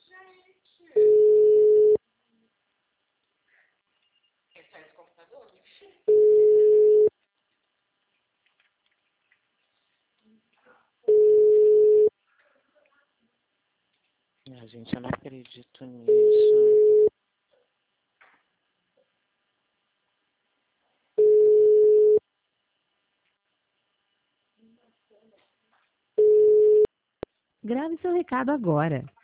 Gente, eu não acredito nisso. Grave seu recado agora.